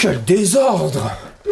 Quel désordre!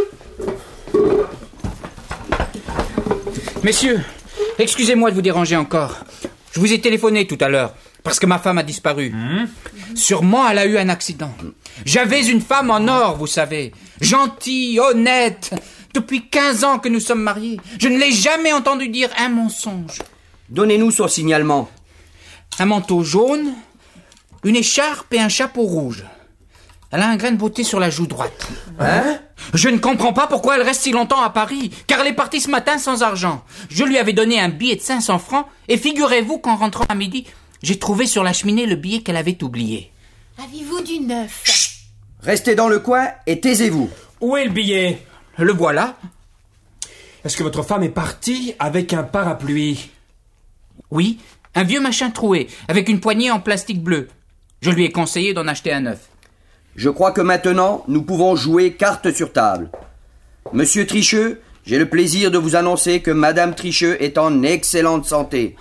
Messieurs, excusez-moi de vous déranger encore. Je vous ai téléphoné tout à l'heure, parce que ma femme a disparu. Sûrement, elle a eu un accident. J'avais une femme en or, vous savez. Gentille, honnête. Depuis 15 ans que nous sommes mariés. Je ne l'ai jamais entendu dire un mensonge. Donnez-nous son signalement. Un manteau jaune, une écharpe et un chapeau rouge. Elle a un grain de beauté sur la joue droite. Hein? Je ne comprends pas pourquoi elle reste si longtemps à Paris, car elle est partie ce matin sans argent. Je lui avais donné un billet de 500 francs, et figurez-vous qu'en rentrant à midi, j'ai trouvé sur la cheminée le billet qu'elle avait oublié. Avez-vous du neuf? Chut! Restez dans le coin et taisez-vous. Où est le billet? Le voilà. Est-ce que votre femme est partie avec un parapluie? Oui, un vieux machin troué, avec une poignée en plastique bleu. Je lui ai conseillé d'en acheter un neuf. Je crois que maintenant, nous pouvons jouer carte sur table. Monsieur Tricheux, j'ai le plaisir de vous annoncer que Madame Tricheux est en excellente santé.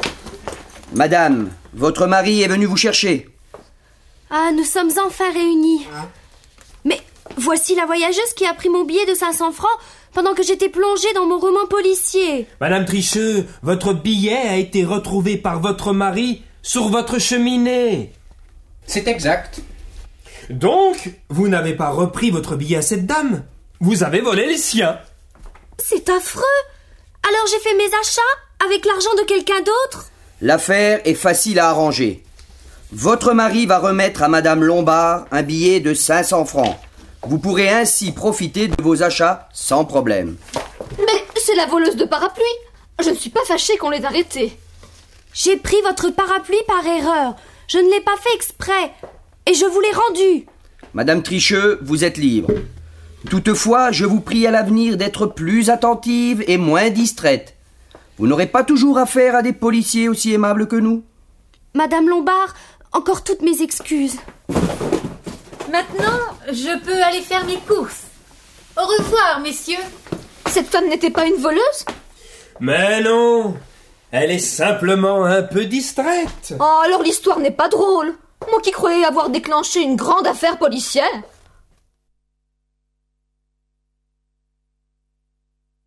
Madame, votre mari est venu vous chercher. Ah, nous sommes enfin réunis. Mais voici la voyageuse qui a pris mon billet de 500 francs pendant que j'étais plongée dans mon roman policier. Madame Tricheux, votre billet a été retrouvé par votre mari sur votre cheminée. C'est exact. Donc, vous n'avez pas repris votre billet à cette dame. Vous avez volé les siens. C'est affreux. Alors j'ai fait mes achats avec l'argent de quelqu'un d'autre? L'affaire est facile à arranger. Votre mari va remettre à Madame Lombard un billet de 500 francs. Vous pourrez ainsi profiter de vos achats sans problème. Mais c'est la voleuse de parapluie. Je ne suis pas fâchée qu'on l'ait arrêtée. J'ai pris votre parapluie par erreur. Je ne l'ai pas fait exprès. Et je vous l'ai rendu. Madame Tricheux, vous êtes libre. Toutefois, je vous prie à l'avenir d'être plus attentive et moins distraite. Vous n'aurez pas toujours affaire à des policiers aussi aimables que nous. Madame Lombard, encore toutes mes excuses. Maintenant, je peux aller faire mes courses. Au revoir, messieurs. Cette femme n'était pas une voleuse? Mais non, elle est simplement un peu distraite. Oh, alors l'histoire n'est pas drôle. Moi qui croyais avoir déclenché une grande affaire policière.